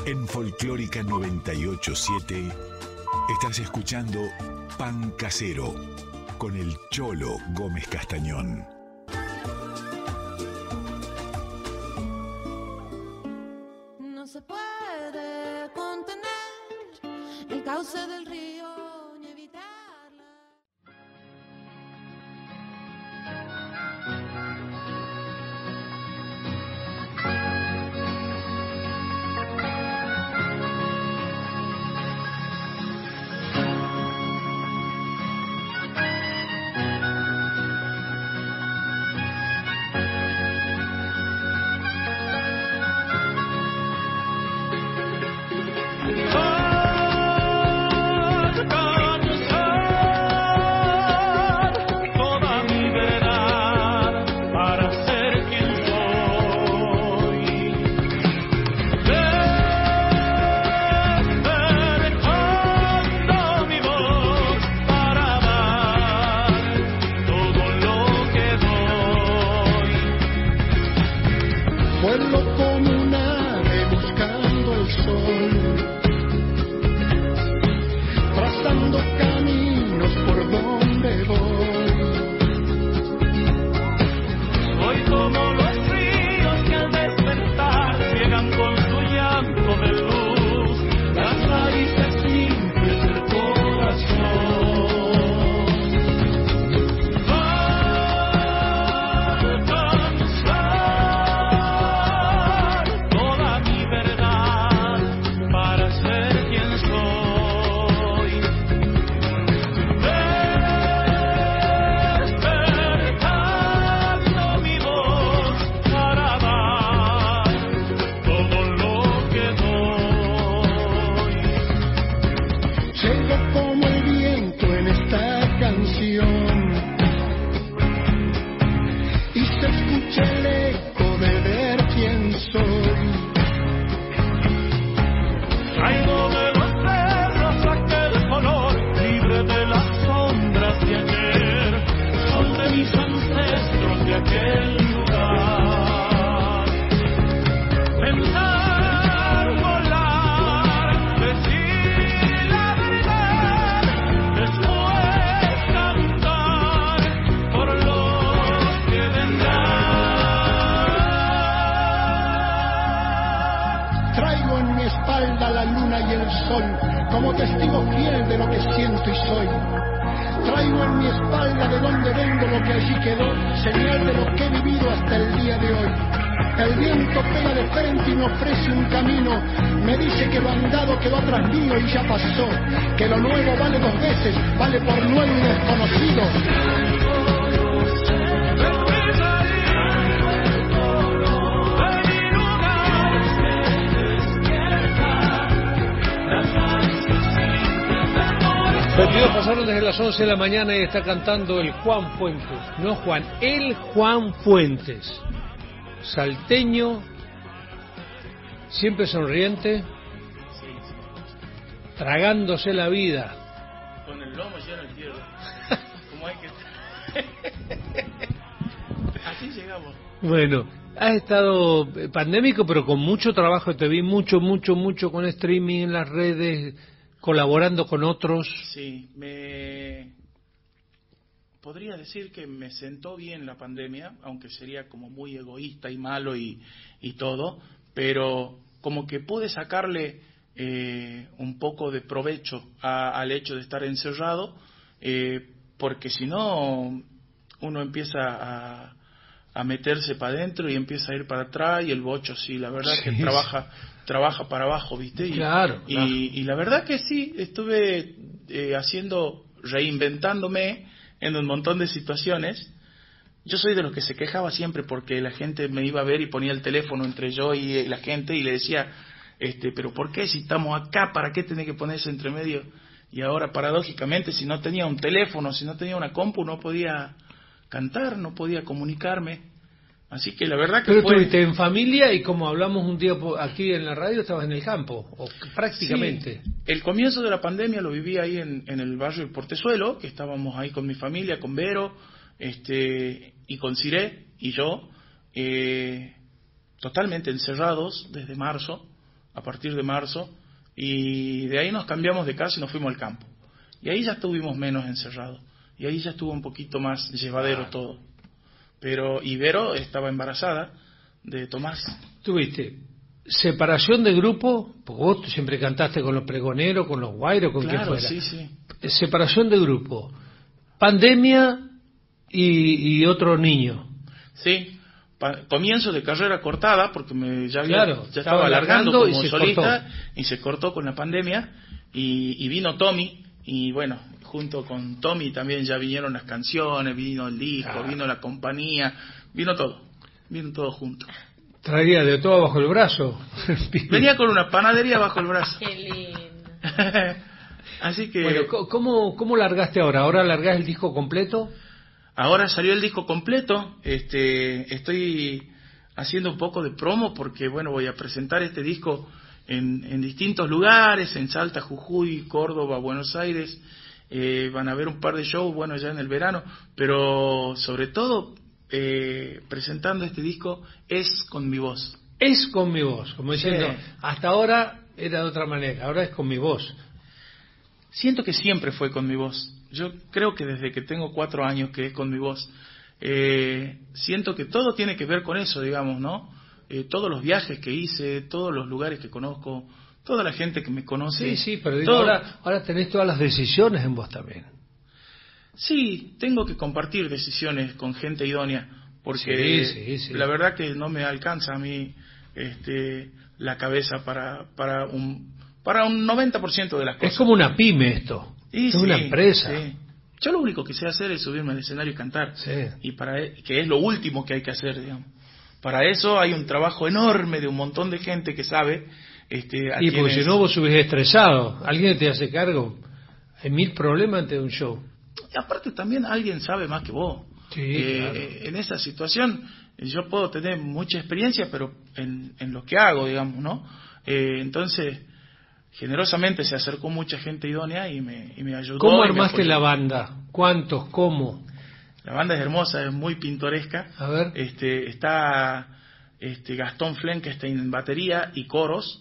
En Folclórica 987 estás escuchando Pan Casero con el Cholo Gómez Castañón. No se puede contener el cauce del río ni evitarla. Pasaron desde las 11 de la mañana y está cantando el Juan Fuentes. No Juan, el Juan Fuentes. Salteño, siempre sonriente, tragándose la vida. Con el lomo lleno de tierra. Como hay que... Así llegamos. Bueno, has estado pandémico, pero con mucho trabajo. Te vi mucho con streaming en las redes, colaborando con otros. Sí, podría decir que me sentó bien la pandemia, aunque sería como muy egoísta y malo y todo, pero como que pude sacarle un poco de provecho al hecho de estar encerrado, porque si no uno empieza a meterse para adentro y empieza a ir para atrás, y el bocho sí, la verdad que trabaja para abajo, ¿viste? Claro. Y la verdad que sí, estuve reinventándome en un montón de situaciones. Yo soy de los que se quejaba siempre porque la gente me iba a ver y ponía el teléfono entre yo y la gente y le decía, pero ¿por qué si estamos acá? ¿Para qué tenés que ponerse entre medio? Y ahora, paradójicamente, si no tenía un teléfono, si no tenía una compu, no podía cantar, no podía comunicarme. Así que la verdad que Pero estuviste en familia y, como hablamos un día aquí en la radio, estabas en el campo, o prácticamente. Sí. El comienzo de la pandemia lo viví ahí en el barrio del Portezuelo, que estábamos ahí con mi familia, con Vero, y con Ciré y yo, totalmente encerrados desde marzo a partir de marzo, y de ahí nos cambiamos de casa y nos fuimos al campo. Y ahí ya estuvimos menos encerrados, y ahí ya estuvo un poquito más llevadero todo. Pero Ibero estaba embarazada de Tomás. ¿Tuviste separación de grupo? Porque vos siempre cantaste con los pregoneros, con los guairos, con quien fuera. Sí, sí. Separación de grupo, pandemia y otro niño. Sí, comienzo de carrera cortada, porque ya estaba alargando como solista, y se cortó con la pandemia, y vino Tommy, y bueno, junto con Tommy también ya vinieron las canciones, vino el disco, vino la compañía, vino todo junto. Traía de todo bajo el brazo. Venía con una panadería bajo el brazo. Qué lindo. Así que... Bueno, ¿cómo largaste ahora? ¿Ahora largás el disco completo? Ahora salió el disco completo. Estoy haciendo un poco de promo porque, bueno, voy a presentar este disco en distintos lugares, en Salta, Jujuy, Córdoba, Buenos Aires. Van a haber un par de shows, bueno, ya en el verano, pero sobre todo presentando este disco es con mi voz. Es con mi voz, como diciendo, Sí. Hasta ahora era de otra manera, ahora es con mi voz. Siento que siempre fue con mi voz. Yo creo que desde que tengo 4 años que es con mi voz. Siento que todo tiene que ver con eso, digamos, ¿no? Todos los viajes que hice, todos los lugares que conozco, toda la gente que me conoce. Sí, pero digo, ahora tenés todas las decisiones en vos también. Sí, tengo que compartir decisiones con gente idónea, porque sí. la verdad que no me alcanza a mí la cabeza para un 90% de las cosas. Es como una pyme esto, es una empresa. Sí. Yo lo único que sé hacer es subirme al escenario y cantar, Sí. y que es lo último que hay que hacer, digamos. Para eso hay un trabajo enorme de un montón de gente que sabe. Y porque si no vos subís estresado, alguien te hace cargo, hay 1000 problemas antes de un show. Y aparte también alguien sabe más que vos. Sí, claro. En esa situación yo puedo tener mucha experiencia, pero en lo que hago, digamos, ¿no? Entonces, generosamente se acercó mucha gente idónea y me ayudó. ¿Cómo y me armaste apoyó. la banda? ¿Cuántos? ¿Cómo? La banda es hermosa, es muy pintoresca. A ver. Está Gastón Flen, que está en batería y coros.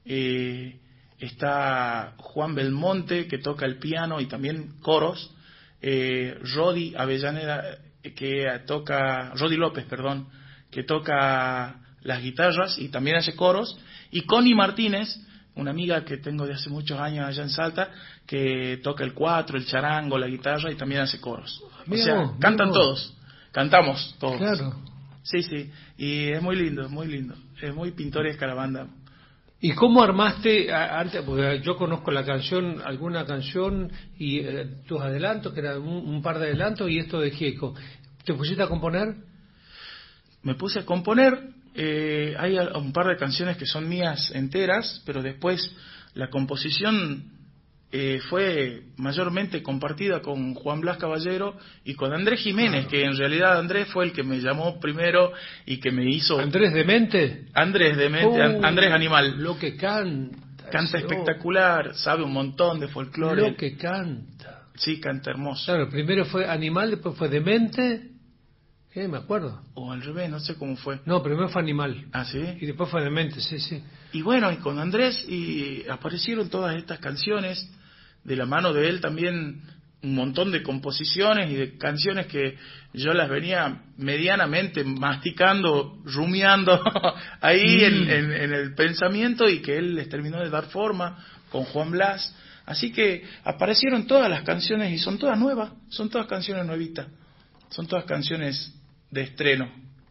Está Juan Belmonte, que toca el piano y también coros. Rodi Avellaneda, Rodi López, perdón, que toca las guitarras y también hace coros. Y Connie Martínez, una amiga que tengo de hace muchos años allá en Salta, que toca el cuatro, el charango, la guitarra y también hace coros. O sea, cantan todos, cantamos todos. Claro. Sí, y es muy lindo, es muy pintoresca la banda. ¿Y cómo armaste antes? Porque yo conozco alguna canción y tus adelantos, que eran un par de adelantos, y esto de Gieco. ¿Te pusiste a componer? Me puse a componer. Hay un par de canciones que son mías enteras, pero después la composición fue mayormente compartida con Juan Blas Caballero y con Andrés Jiménez, que en realidad Andrés fue el que me llamó primero y que me hizo... ¿Andrés Demente? Andrés Demente, Andrés Animal. Lo que canta. Canta espectacular, sabe un montón de folclore. Lo que canta. Sí, canta hermoso. Claro, primero fue Animal, después fue Demente. ¿Qué? Me acuerdo. O al revés, no sé cómo fue. No, primero fue Animal. Ah, ¿sí? Y después fue Demente, sí. Y bueno, y con Andrés y aparecieron todas estas canciones. De la mano de él también un montón de composiciones y de canciones que yo las venía medianamente masticando, rumiando ahí en el pensamiento, y que él les terminó de dar forma con Juan Blas. Así que aparecieron todas las canciones y son todas nuevas, son todas canciones nuevitas, son todas canciones de estreno.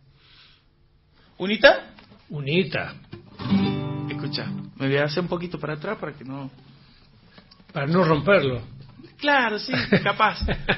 ¿Unita? Unita. Escucha, me voy a hacer un poquito para atrás para que no... Para no romperlo. Claro, sí, capaz.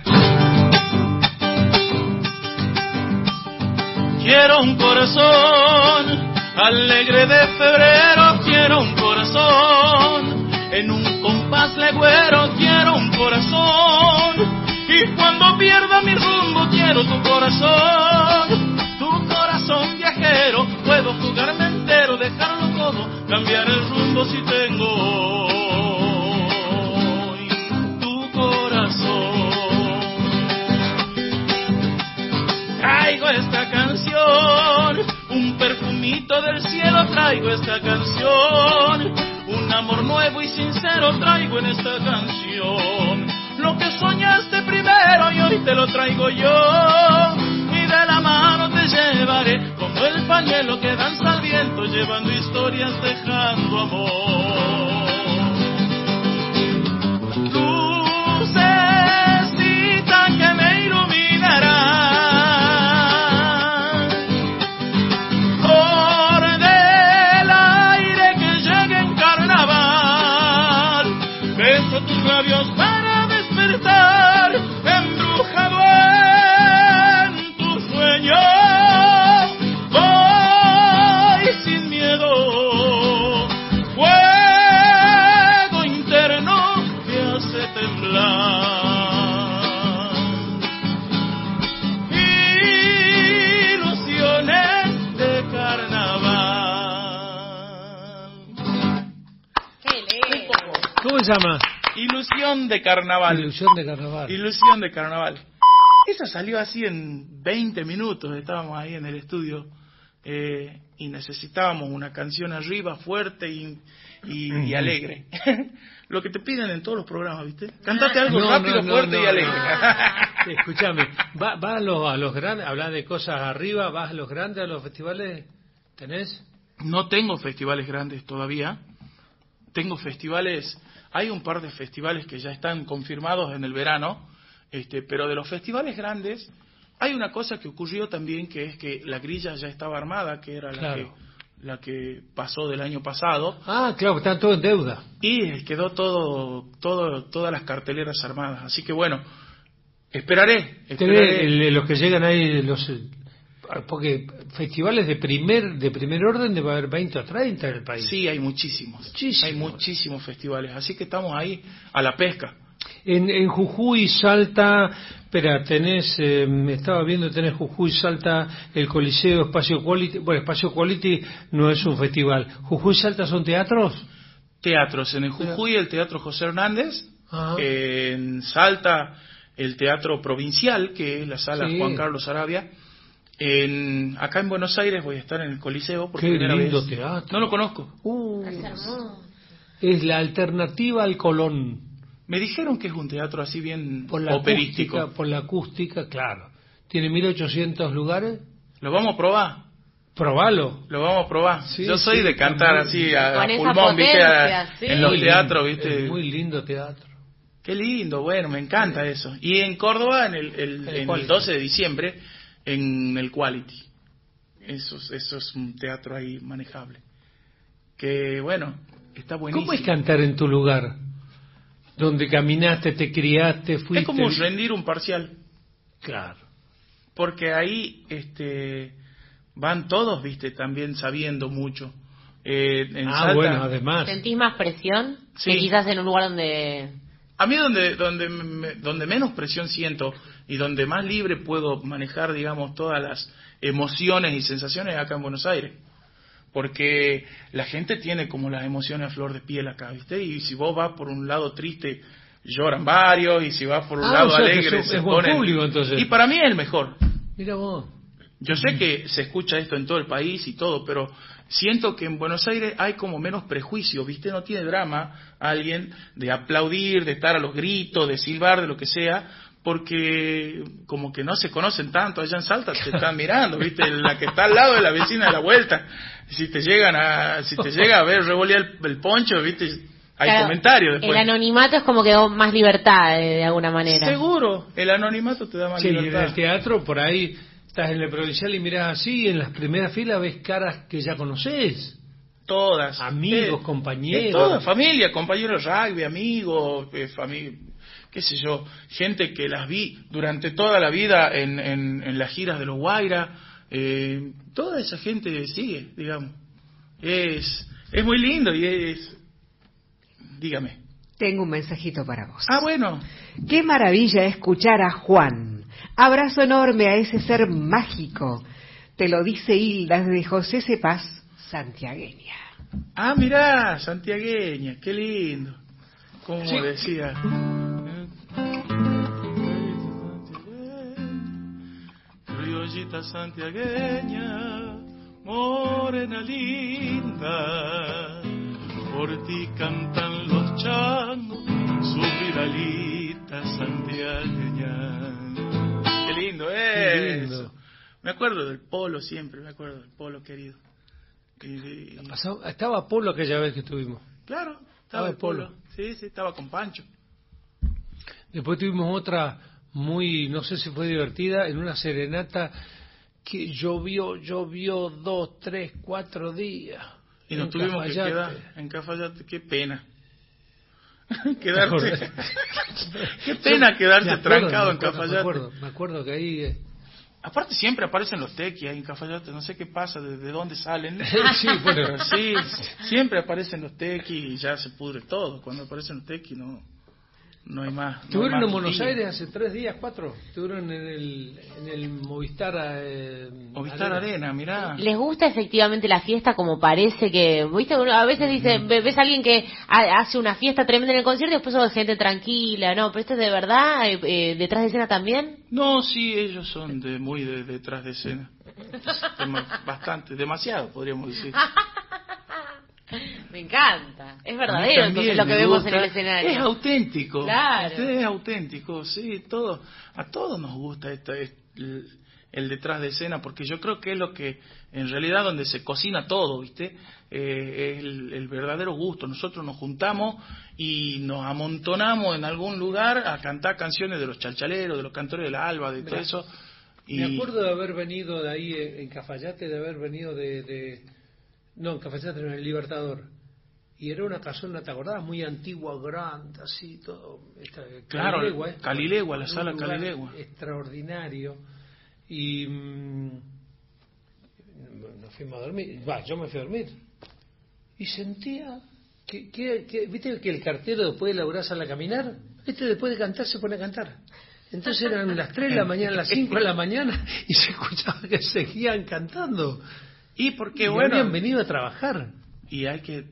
Quiero un corazón alegre de febrero, quiero un corazón en un compás legüero, quiero un corazón, y cuando pierda mi rumbo quiero tu corazón viajero. Puedo jugarme entero, dejarlo todo, cambiar el rumbo si tengo traigo esta canción, un perfumito bonito del cielo traigo esta canción, un amor nuevo y sincero traigo en esta canción. Lo que soñaste primero y hoy te lo traigo yo, y de la mano te llevaré como el pañuelo que danza al viento, llevando historias, dejando amor. Lucecita que me iluminará, flor del aire que llegue en carnaval, beso tus labios para despertar, embrujado en tu sueño, voy sin miedo, fuego interno que hace temblar, ilusiones de carnaval. ¡Qué lindo! ¿Cómo se llama? Ilusión de carnaval. Ilusión de carnaval. Ilusión de carnaval. Eso salió así en 20 minutos, estábamos ahí en el estudio y necesitábamos una canción arriba, fuerte y alegre. Lo que te piden en todos los programas, ¿viste? Cántate algo rápido, fuerte y alegre. Sí, escúchame, ¿vas a los grandes, hablar de cosas arriba, vas a los grandes, a los festivales? ¿Tenés? No tengo festivales grandes todavía. Tengo festivales, hay un par de festivales que ya están confirmados en el verano, pero de los festivales grandes hay una cosa que ocurrió también, que es que la grilla ya estaba armada, que era Claro. la que pasó del año pasado, Ah, claro, están todos en deuda. y quedó todas las carteleras armadas. Así que bueno, esperaré. Los que llegan ahí, porque festivales de primer orden debe haber 20 o 30 en el país. Sí, hay muchísimos. Muchísimos. Hay muchísimos festivales, así que estamos ahí a la pesca. En Jujuy, Salta, tenés, estaba viendo, tenés Jujuy, Salta, el Coliseo, Espacio Quality. Bueno, Espacio Quality no es un festival. ¿Jujuy, Salta son teatros? Teatros, en el Jujuy el Teatro José Hernández, Ajá. en Salta el Teatro Provincial, que es la sala Sí. Juan Carlos Arabia. Acá en Buenos Aires voy a estar en el Coliseo por Qué primera lindo vez. teatro. No lo conozco. Es hermoso. Es la alternativa al Colón. Me dijeron que es un teatro así bien Por la operístico. acústica, por la acústica, claro. Tiene 1800 lugares. ¿Lo vamos a probar? Probalo. Lo vamos a probar. Sí, Yo soy sí, de cantar también. así a Con esa pulmón, ¿viste? potencia, sí. En los Muy teatros, lindo, ¿viste? es muy lindo teatro. Qué lindo, bueno, me encanta eso. Y en Córdoba, en el Quality. 12 de diciembre, en el Quality. Eso es un teatro ahí manejable. Que, bueno, está buenísimo. ¿Cómo es cantar en tu lugar? Donde caminaste, te criaste, fuiste... Es como rendir un parcial. Claro. Porque ahí van todos, ¿viste? También sabiendo mucho. En Salta, Bueno, además. ¿Sentís más presión? Sí. Que quizás en un lugar donde... a mí donde menos presión siento y donde más libre puedo manejar, digamos, todas las emociones y sensaciones acá en Buenos Aires. Porque la gente tiene como las emociones a flor de piel acá, ¿viste? Y si vos vas por un lado triste, lloran varios, y si vas por un lado o sea que alegre, es se buen ponen... público, entonces. Y para mí es el mejor. Mira vos. Yo sé que se escucha esto en todo el país y todo, pero siento que en Buenos Aires hay como menos prejuicio, ¿viste? No tiene drama alguien de aplaudir, de estar a los gritos, de silbar, de lo que sea, porque como que no se conocen tanto. Allá en Salta te están mirando, ¿viste? La que está al lado de la vecina de la vuelta. Si te llega a ver revolear el poncho, ¿viste? Hay Claro, comentarios después. El anonimato es como que da más libertad de alguna manera. Seguro, el anonimato te da más Sí, y en libertad. el teatro, por ahí, estás en el provincial y mirás así, y en las primeras filas ves caras que ya conoces. Todas. Amigos, compañeros. Toda familia, compañeros de rugby, amigos, qué sé yo, gente que las vi durante toda la vida en las giras de los Guaira. Toda esa gente sigue, digamos. Es muy lindo y es... Dígame. Tengo un mensajito para vos. Ah, bueno. Qué maravilla escuchar a Juan. Abrazo enorme a ese ser mágico. Te lo dice Hilda de José Cepaz, santiagueña. Ah, mirá, santiagueña, qué lindo. Como Sí. decía. Criollita santiagueña, morena linda, por ti cantan los changos, su vidalita santiagueña. Qué lindo es. Qué lindo. Me acuerdo del Polo siempre, me acuerdo del Polo querido. Estaba Polo aquella vez que estuvimos. Claro, estaba el Polo. Sí, estaba con Pancho. Después tuvimos otra muy, no sé si fue divertida, en una serenata que llovió 2, 3, 4 días. Y nos tuvimos que quedar en Cafayate. Qué pena. Quedarte. Qué pena quedarse trancado en Cafayate. Me acuerdo que ahí... Aparte siempre aparecen los tequis ahí en Cafayate, no sé qué pasa, de dónde salen. Sí, bueno. Sí, siempre aparecen los tequis y ya se pudre todo. Cuando aparecen los tequis no hay más. ¿Estuvieron en Buenos piña. Aires hace 3 días, 4? ¿Estuvieron en el Movistar Arena, mirá. ¿Les gusta efectivamente la fiesta como parece que, viste, a veces dice, ves a alguien que hace una fiesta tremenda en el concierto y después son gente tranquila, no, pero esto es de verdad, detrás de escena también? No, sí, ellos son muy detrás de escena. Bastante, demasiado podríamos decir. Me encanta, es verdadero entonces lo que vemos en el escenario. Es auténtico, claro. Es auténtico, sí, a todos nos gusta el detrás de escena, porque yo creo que es lo que, en realidad, donde se cocina todo, ¿viste? Es el verdadero gusto. Nosotros nos juntamos y nos amontonamos en algún lugar a cantar canciones de los chalchaleros, de los cantores de la Alba, de todo eso. Y... Me acuerdo de haber venido de ahí en Cafayate, de haber venido no, en Cafayate, en el Libertador. Y era una casona, ¿te acordás? Muy antigua, grande, así, todo. Claro, Calilegua, la sala Calilegua. Extraordinario. Y nos fuimos a dormir. Yo me fui a dormir. Y sentía que ¿viste que el cartero después de laburar sale a caminar? Después de cantar se pone a cantar. Entonces eran las 3 de la mañana, las 5 de la mañana, y se escuchaba que seguían cantando. Y porque, habían venido a trabajar. Y hay que,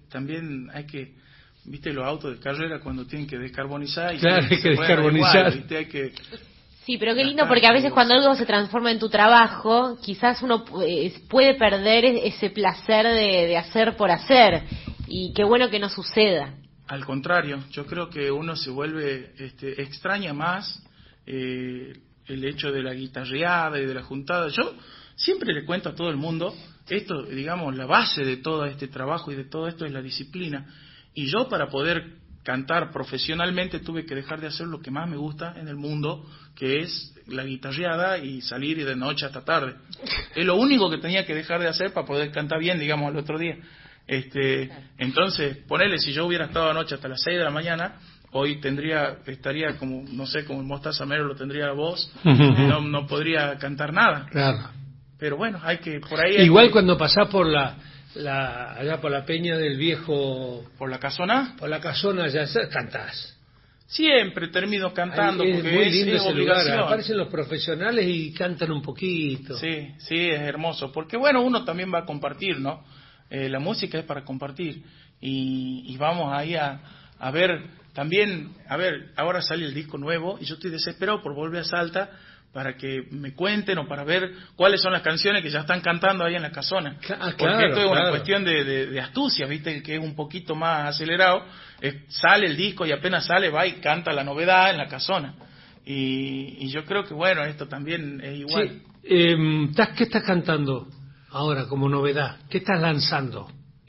viste, los autos de carrera cuando tienen que descarbonizar. Y claro, hay que descarbonizar. Igual, ¿viste? Sí, pero qué lindo, porque a veces cuando algo se transforma en tu trabajo, quizás uno puede perder ese placer de hacer por hacer. Y qué bueno que no suceda. Al contrario, yo creo que uno se vuelve, extraña más el hecho de la guitarreada y de la juntada. Yo siempre le cuento a todo el mundo, esto, digamos, la base de todo este trabajo y de todo esto es la disciplina. Y yo, para poder cantar profesionalmente, tuve que dejar de hacer lo que más me gusta en el mundo, que es la guitarreada y salir de noche hasta tarde. Es lo único que tenía que dejar de hacer para poder cantar bien, digamos, al otro día. Entonces, ponele, si yo hubiera estado anoche hasta las 6 de la mañana, hoy estaría como, no sé, como el Mostaza Mero lo tendría la voz, no podría cantar nada. Claro. Pero bueno, por ahí... Igual cuando pasás por allá por la peña del viejo... ¿Por la casona? Por la casona ya cantás. Siempre termino cantando, es porque muy lindo ese obligación. Lugar. Aparecen los profesionales y cantan un poquito. Sí, es hermoso, porque bueno, uno también va a compartir, ¿no? La música es para compartir, y vamos ahí a ver también, ahora sale el disco nuevo, y yo estoy desesperado por volver a Salta, para que me cuenten o para ver cuáles son las canciones que ya están cantando ahí en la casona. Porque esto es una cuestión de astucia, ¿viste? Que es un poquito más acelerado. Sale el disco y apenas sale, va y canta la novedad en la casona. Y yo creo que, bueno, esto también es igual. Sí. ¿Qué estás cantando ahora como novedad? ¿Qué estás lanzando?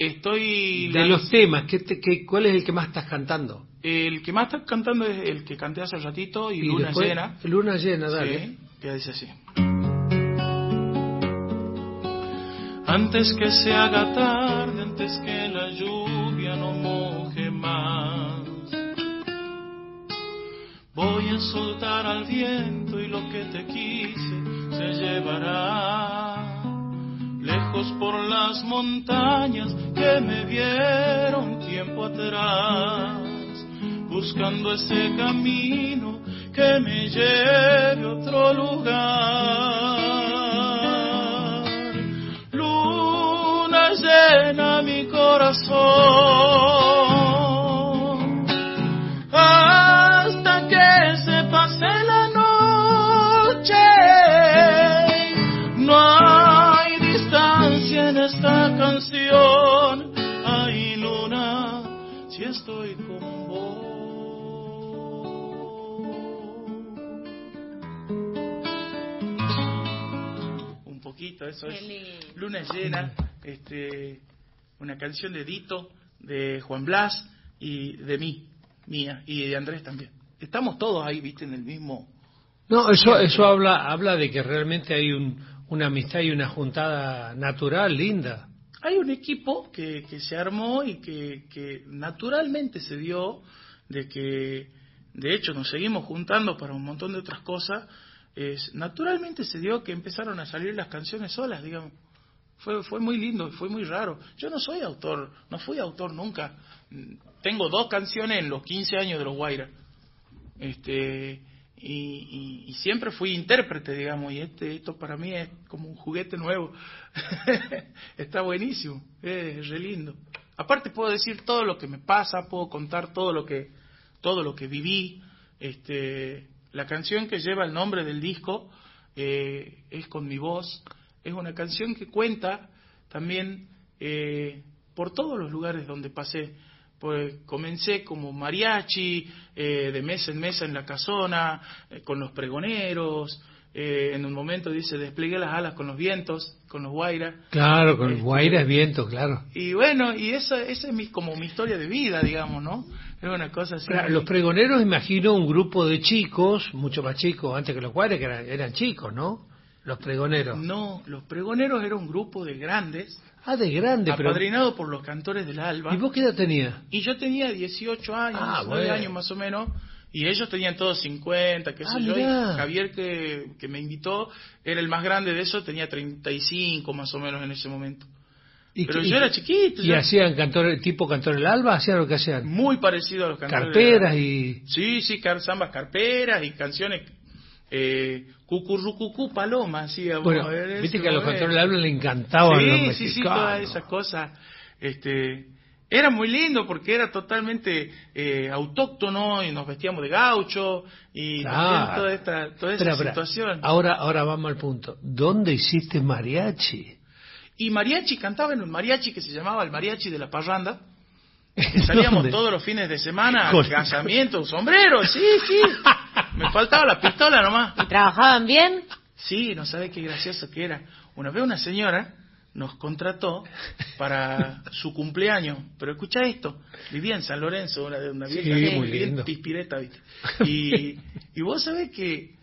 De los temas, ¿cuál es el que más estás cantando? El que más está cantando es el que canté hace ratito, y Luna Llena. Luna Llena, dale. Sí, que dice así. Antes que se haga tarde, antes que la lluvia no moje más, voy a soltar al viento y lo que te quise se llevará. Lejos por las montañas que me vieron tiempo atrás, buscando ese camino que me lleve a otro lugar. Luna llena mi corazón, hasta que se pase la noche. No hay distancia en bonito, eso Qué es lindo. Luna Llena, una canción de Dito, de Juan Blas y de mía, y de Andrés también. Estamos todos ahí, viste, en el mismo... No, eso habla de que realmente hay una amistad y una juntada natural, linda. Hay un equipo que se armó y que naturalmente se dio, de que de hecho nos seguimos juntando para un montón de otras cosas, naturalmente se dio que empezaron a salir las canciones solas, digamos. Fue muy lindo, fue muy raro. Yo no soy autor, no fui autor nunca. Tengo 2 canciones en los 15 años de los Guaira. Y siempre fui intérprete, digamos, y esto para mí es como un juguete nuevo. Está buenísimo, es re lindo. Aparte puedo decir todo lo que me pasa, puedo contar todo lo que viví. La canción que lleva el nombre del disco es Con mi voz. Es una canción que cuenta también por todos los lugares donde pasé. Pues comencé como mariachi, de mesa en mesa en la casona, con los pregoneros. En un momento dice, desplegué las alas con los vientos, con los Guaira. Claro, con los Guaira es viento, claro. Y bueno, y esa es como mi historia de vida, digamos, ¿no? Es una cosa así. Claro, los pregoneros, imagino, un grupo de chicos, mucho más chicos antes que los Guaira, que eran chicos, ¿no? Los pregoneros. No, los pregoneros era un grupo de grandes. Ah, de grande, apadrinado por los cantores del Alba. ¿Y vos qué edad tenías? Y yo tenía 18 años, 9 bueno. años más o menos, y ellos tenían todos 50, qué sé yo, mirá. y Javier que me invitó era el más grande de eso, tenía 35 más o menos en ese momento. Pero yo era chiquito. ¿Y hacían tipo cantor del Alba? ¿Hacían lo que hacían? Muy parecido a los cantores Carperas del Alba. Sí, zambas carperas y canciones... Cucurrucucú Paloma, hacía. Bueno, viste que a los cantores del Alba le encantaban los mexicanos. Sí, toda esa cosa. Era muy lindo porque era totalmente autóctono y nos vestíamos de gaucho y claro. toda esa situación. Ahora vamos al punto. ¿Dónde hiciste mariachi? Y mariachi, cantaba en un mariachi que se llamaba el Mariachi de la Parranda. Que salíamos todos los fines de semana al casamiento, un sombrero, sí. Me faltaba la pistola nomás. ¿Y trabajaban bien? Sí, no sabés qué gracioso que era. Una vez una señora nos contrató para su cumpleaños, pero escucha esto, vivía en San Lorenzo, una vieja muy bien lindo. pispireta, ¿viste? Y vos sabés que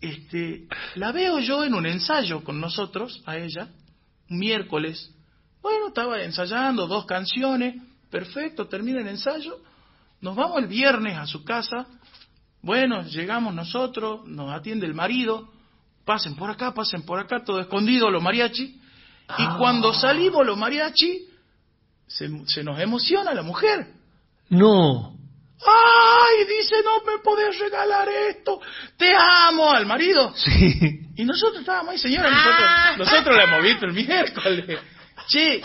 la veo yo en un ensayo con nosotros, a ella, un miércoles. Bueno, estaba ensayando 2 canciones, perfecto, termina el ensayo, nos vamos el viernes a su casa. Bueno, llegamos nosotros, nos atiende el marido, pasen por acá, todo escondido los mariachi, y cuando salimos los mariachi, se nos emociona la mujer. No. ¡Ay! Dice, no me podés regalar esto, te amo, al marido. Sí. Y nosotros estábamos ahí, señora, nosotros la hemos visto el miércoles. Che,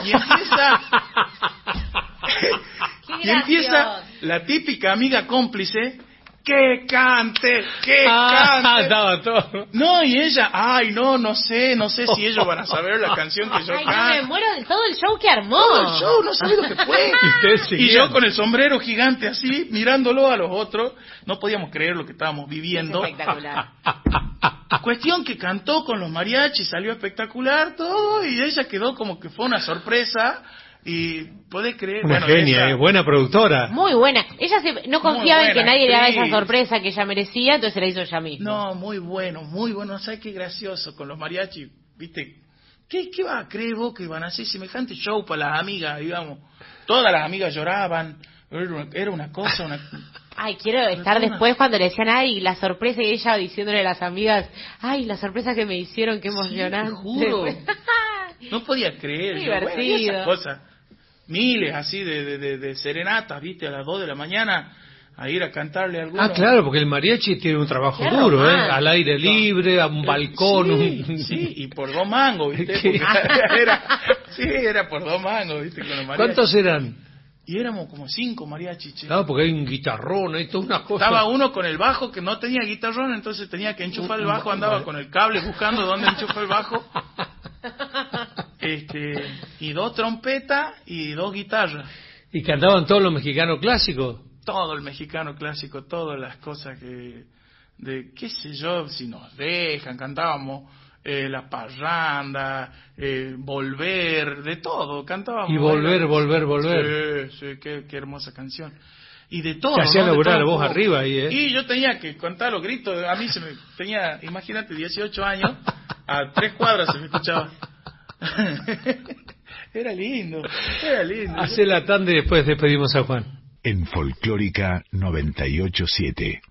y empieza la típica amiga cómplice, ¡que cante! Estaba todo. No, y ella, no sé si ellos van a saber la canción que yo Ay, canto. yo me muero de todo el show que armó. Todo el show, no sabés lo que fue. Y yo con el sombrero gigante así, mirándolo a los otros, no podíamos creer lo que estábamos viviendo. Espectacular. Cuestión que cantó con los mariachis, salió espectacular todo, y ella quedó como que fue una sorpresa. Y podés creer... Una genia, buena productora. Muy buena. Ella no confiaba en que nadie le haga esa actriz. sorpresa que ella merecía, entonces se la hizo ella misma. No, muy bueno. ¿Sabes qué gracioso con los mariachis? ¿Viste? ¿Qué va a creer vos que van a hacer semejante show para las amigas, digamos? Todas las amigas lloraban. Era una cosa, Ay, quiero estar después cuando le decían, ay, la sorpresa, y ella diciéndole a las amigas, ay, la sorpresa que me hicieron, qué emocionante. Sí, te juro. No podía creer. Qué Yo, bueno, y divertido. esas cosas. Miles así de serenatas, ¿viste? A las 2 de la mañana a ir a cantarle a alguno. Claro, porque el mariachi tiene un trabajo Qué duro, romántico. Al aire libre, a un balcón. Sí, y por 2 mangos, ¿viste? ¿Qué? Porque era por 2 mangos, ¿viste? Con los mariachis. ¿Cuántos eran? Y éramos como 5 mariachis, che. Claro, porque hay un guitarrón, hay todas unas cosas. Estaba uno con el bajo que no tenía guitarrón, entonces tenía que enchufar el bajo, andaba con el cable buscando dónde enchufar el bajo. Y 2 trompetas y 2 guitarras. ¿Y cantaban todos los mexicanos clásicos? Todo el mexicano clásico, todas las cosas qué sé yo, si nos dejan, cantábamos La Parranda, Volver, de todo, cantábamos. Y volver. Sí, qué hermosa canción. Y de todo. Se hacía laburar la voz como... arriba ahí, ¿eh? Y yo tenía que contar los gritos, a mí tenía, imagínate, 18 años, a 3 cuadras se me escuchaba. Era lindo. Hacé la tanda y después despedimos a Juan. En Folclórica 98.7.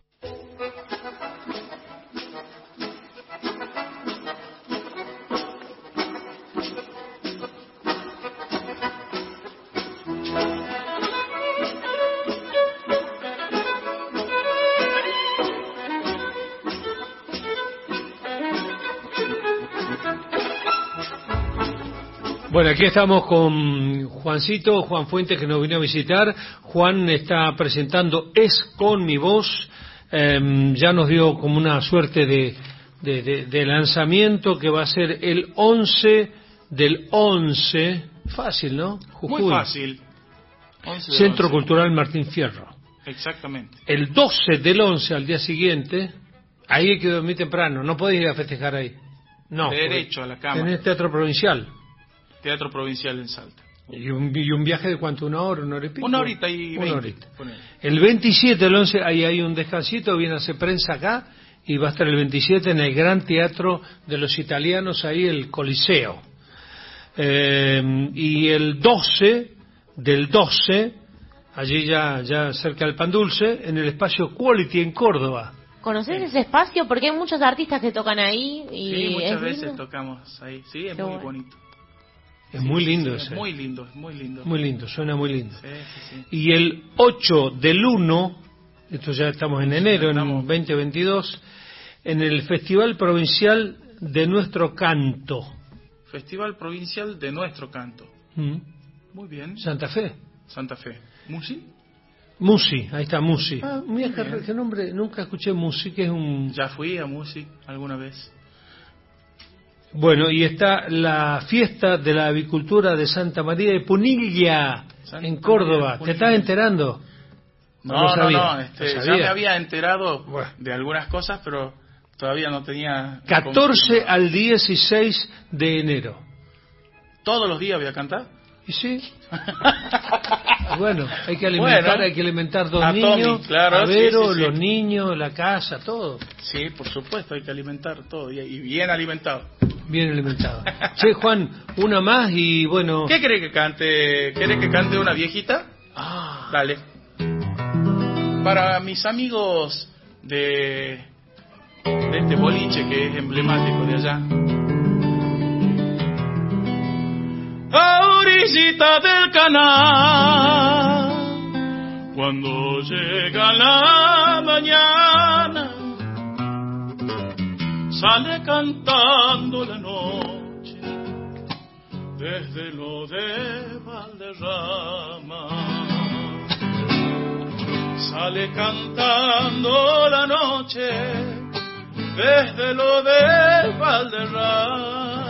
Bueno, aquí estamos con Juan Fuentes, que nos vino a visitar. Juan está presentando Es con mi voz. Ya nos dio como una suerte de lanzamiento que va a ser el 11 del 11. Fácil, ¿no? Jujuy. Muy fácil. 11 Centro 11. Cultural Martín Fierro. Exactamente. El 12 del 11 al día siguiente, ahí hay que dormir temprano. No podés ir a festejar ahí. No. Derecho a la cama. Tenés Teatro Provincial. Teatro Provincial en Salta. ¿Y un viaje de cuánto? ¿1 hora, 1 hora y pico? 1 horita y 20. 1 horita. Ponele. El 27 del 11, ahí hay un descansito, viene a hacer prensa acá, y va a estar el 27 en el Gran Teatro de los Italianos, ahí el Coliseo. Y el 12 del 12, allí ya cerca del Pan Dulce, en el espacio Quality en Córdoba. ¿Conocés ese espacio? Porque hay muchos artistas que tocan ahí. Y Sí, muchas es veces lindo. tocamos ahí. Sí, es Qué muy bueno. bonito. Es muy lindo Es ese. muy lindo, es muy lindo. Muy lindo, suena muy lindo. Sí. Y el 8 del 1, esto ya estamos en enero, en Estamos. 2022, en el Festival Provincial de Nuestro Canto. Festival Provincial de Nuestro Canto. Muy bien. Santa Fe. Santa Fe. ¿Musi? Musi, ahí está Musi. Mira bien. qué nombre, nunca escuché Musi, que es un... Ya fui a Musi alguna vez. Bueno, y está la fiesta de la avicultura de Santa María de Punilla, Santa en Córdoba. María de ¿Te Punilla. estás enterando? No, sabía. no, ¿Lo ya sabía? me había enterado Bueno. de algunas cosas, pero todavía no tenía... 14 al 16 de enero. ¿Todos los días voy a cantar? ¿Y sí? Bueno, hay que alimentar dos a niños, Tommy, claro, a Vero, sí. los niños, la casa, todo. Sí, por supuesto, hay que alimentar todo y bien alimentado. Bien alimentado. Che, Juan, una más y bueno... ¿Qué querés que cante? ¿Querés que cante una viejita? Dale. Para mis amigos de este boliche que es emblemático de allá. A orillita del canal, cuando llega la mañana, sale cantando la noche desde lo de Valderrama. Sale cantando la noche desde lo de Valderrama.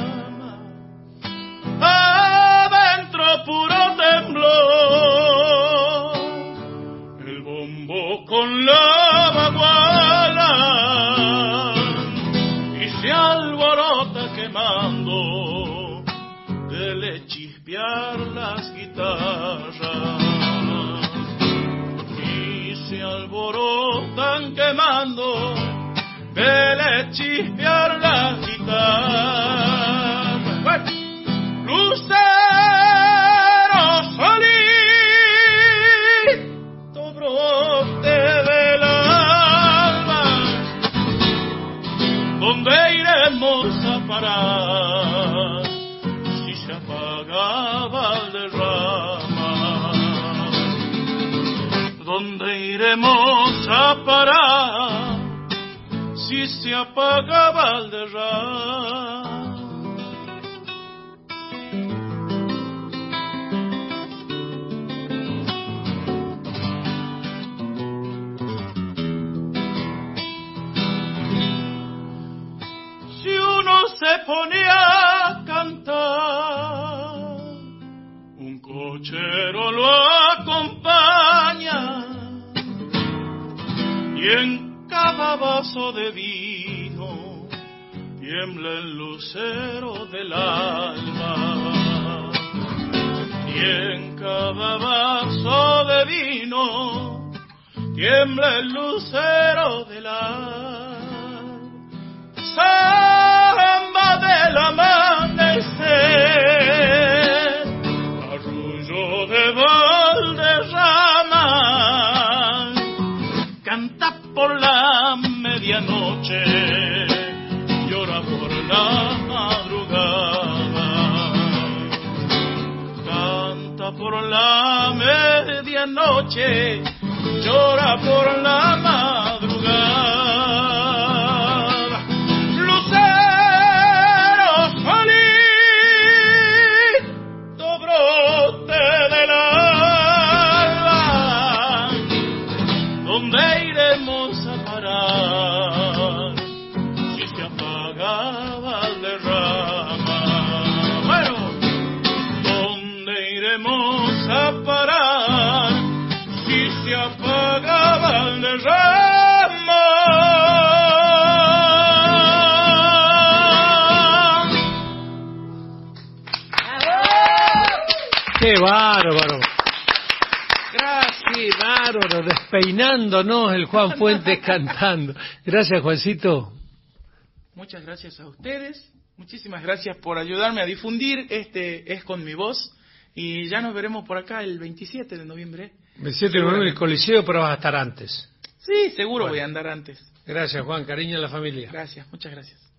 Adentro puro temblor, el bombo con la baguala y se alborota quemando de le chispear las guitarras. Y se alborotan quemando de le chispear las guitarras. Bueno. Lucero solito brote del alma, ¿dónde iremos a parar si se apaga Valderrama? ¿Dónde iremos a parar si se apaga Valderrama? Se pone a cantar, un cochero lo acompaña y en cada vaso de vino tiembla el lucero del alma, y en cada vaso de vino tiembla el lucero del alma. Samba del amanecer, arrullo de Valderrama, canta por la medianoche, llora por la madrugada, canta por la medianoche, llora por la madrugada. Lucero solito, brote del alba, ¿dónde iremos a parar si se apaga Valderrama? Bueno, ¿dónde iremos a parar si se apaga Valderrama? ¡Qué bárbaro! ¡Qué bárbaro! Despeinándonos el Juan Fuentes cantando. Gracias, Juancito. Muchas gracias a ustedes. Muchísimas gracias por ayudarme a difundir. Este es con mi voz. Y ya nos veremos por acá el 27 de noviembre. 27 de noviembre en el Coliseo, pero vas a estar antes. Sí, seguro Bueno. voy a andar antes. Gracias, Juan. Cariño a la familia. Gracias, muchas gracias.